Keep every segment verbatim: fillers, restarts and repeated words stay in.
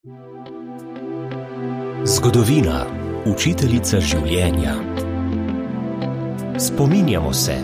Zgodovina, učiteljica življenja. Spominjamo se.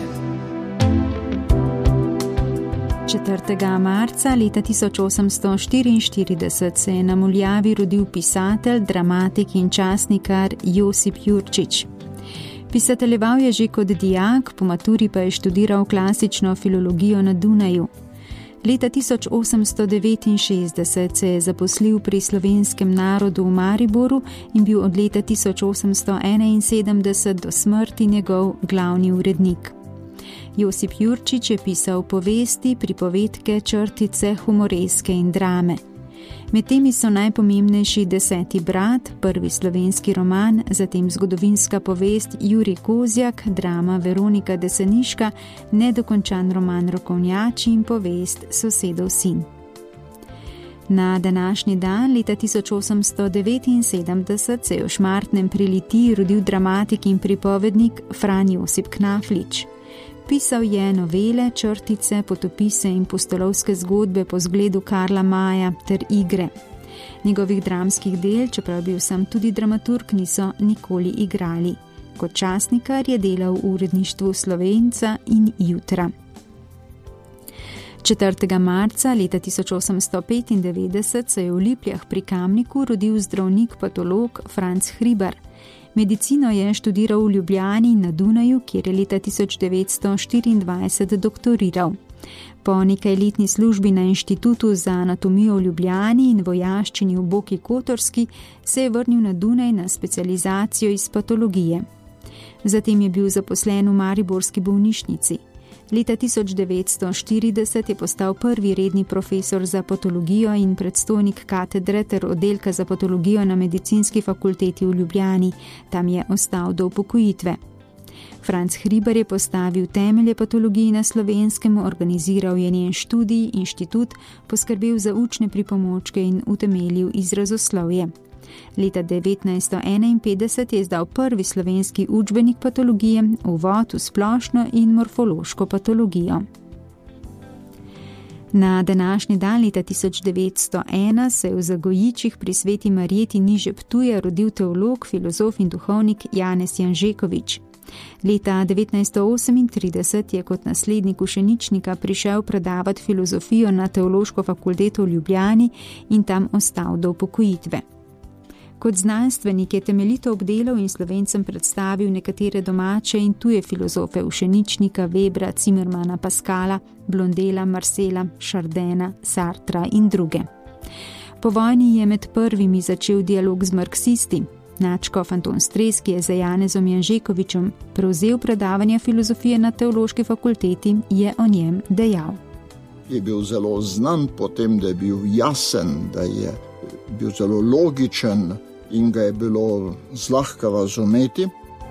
četrtega marca leta tisoč osemsto štiriinštirideset se je na Muljavi rodil pisatelj, dramatik in časnikar Josip Jurčič. Pisateljeval je že kot dijak, po maturi pa je študiral klasično filologijo na Dunaju. Leta tisoč osemsto devetinšestdeset se je zaposlil pri Slovenskem narodu v Mariboru in bil od leta tisoč osemsto enainsedemdeset do smrti njegov glavni urednik. Josip Jurčič je pisal povesti, pripovedke, črtice, humoreske in drame. Med temi so najpomembnejši Deseti brat, prvi slovenski roman, zatem zgodovinska povest Jurij Kozjak, drama Veronika Deseniška, nedokončan roman Rokovnjači in povest Sosedov sin. Na današnji dan, leta tisoč osemsto devetinsedemdeset, se je v Šmartnem pri Litiji rodil dramatik in pripovednik Fran Josip Knaflič. Pisal je novele, črtice, potopise in pustolovske zgodbe po zgledu Karla Maja ter igre. Njegovih dramskih del, čeprav bil sam tudi dramaturg, niso nikoli igrali. Kot časnikar je delal v uredništvu Slovenca in Jutra. četrtega marca leta tisoč osemsto petindevetdeset se je v Lipljah pri Kamniku rodil zdravnik patolog Franc Hribar. Medicino je študiral v Ljubljani in na Dunaju, kjer je leta tisoč devetsto štiriindvajset doktoriral. Po nekajletni službi na Inštitutu za anatomijo v Ljubljani in vojaščini v Boki Kotorski se je vrnil na Dunaj na specializacijo iz patologije. Zatem je bil zaposlen v mariborski bolnišnici. Leta tisoč devetsto štirideset je postal prvi redni profesor za patologijo in predstojnik katedre ter oddelka za patologijo na Medicinski fakulteti v Ljubljani. Tam je ostal do upokojitve. Franc Hribar je postavil temelje patologiji na Slovenskem, organiziral je njen študij, inštitut, poskrbel za učne pripomočke in utemeljil izrazoslovje. Leta devetnajststo enainpetdeset je izdal prvi slovenski učbenik patologije, Uvod v splošno in morfološko patologijo. Na današnji dan leta tisoč devetsto ena se je v Zagojičih pri Sveti Marjeti niže Ptuja rodil teolog, filozof in duhovnik Janez Janžekovič. Leta devetnajststo osemintrideset je kot naslednik ušeničnika prišel predavati filozofijo na Teološko fakulteto v Ljubljani in tam ostal do upokojitve. Kot znanstvenik je temeljito obdelal in Slovencem predstavil nekatere domače in tuje filozofe Ušeničnika, Webra, Zimmermana, Pascala, Blondela, Marsela, Chardina, Sartra in druge. Po vojni je med prvimi začel dialog z marksisti. Nadškof Anton Stres, ki je za Janezom Janžekovičem prevzel predavanja filozofije na Teološki fakulteti, je o njem dejal. Je bil zelo znan po tem, da je bil jasen, da je bil zelo logičen in ga je bilo zlahka razumeti.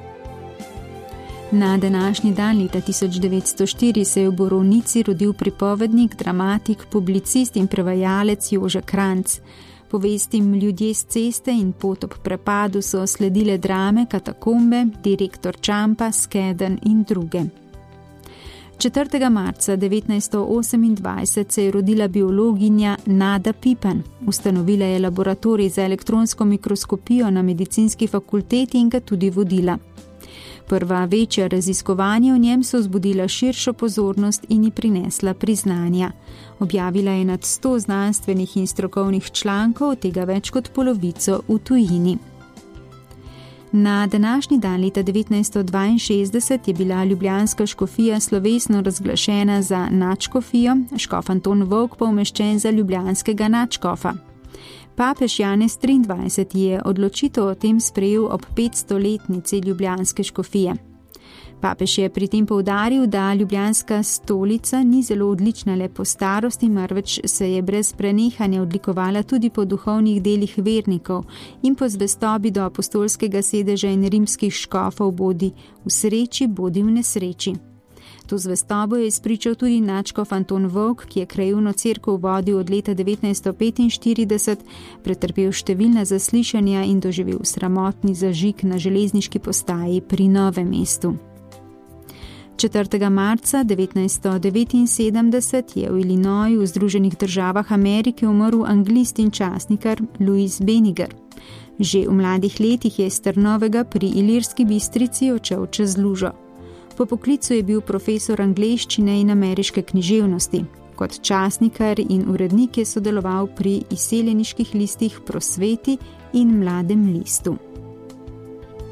Na današnji dan leta tisoč devetsto štiri se je v Borovnici rodil pripovednik, dramatik, publicist in prevajalec Jože Kranjc. Povestim Ljudje s ceste in Pot ob prepadu so sledile drame Katakombe, Direktor Čampa, Skeden in druge. četrtega marca devetnajststo osemindvajset se je rodila biologinja Nada Pipan. Ustanovila je laboratorij za elektronsko mikroskopijo na Medicinski fakulteti in ga tudi vodila. Prva večja raziskovanja o njem so vzbudila širšo pozornost in ji prinesla priznanja. Objavila je nad sto znanstvenih in strokovnih člankov, od tega več kot polovico v tujini. Na današnji dan leta devetnajststo dvainšestdeset je bila ljubljanska škofija slovesno razglašena za nadškofijo, škof Anton Volk pa umeščen za ljubljanskega nadškofa. Papež Janez triindvajseti je odločitev o tem sprejel ob petstoletnici ljubljanske škofije. Papež je pri tem poudaril, da ljubljanska stolica ni zelo odlična le po starosti, marveč se je brez prenehanja odlikovala tudi po duhovnih delih vernikov in po zvestobi do apostolskega sedeža in rimskih škofov, bodi v sreči, bodi v nesreči. To zvestobo je izpričal tudi nadškof Anton Volk, ki je krajevno cerkev vodil od leta devetnajststo petinštirideset, pretrpel številna zaslišanja in doživel sramotni zažig na železniški postaji pri Novem mestu. četrtega marca devetnajststo devetinsedemdeset je v Illinoisu v Združenih državah Amerike umrl anglist in časnikar Louis Beniger. Že v mladih letih je iz Trnovega pri Ilirski Bistrici odšel čez lužo. Po poklicu je bil profesor angleščine in ameriške književnosti. Kot časnikar in urednik je sodeloval pri izseljeniških listih Prosveti in Mladem listu.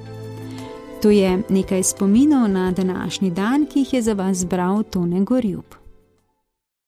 To je nekaj spominov na današnji dan, ki jih je za vas zbral Tone Gorjup.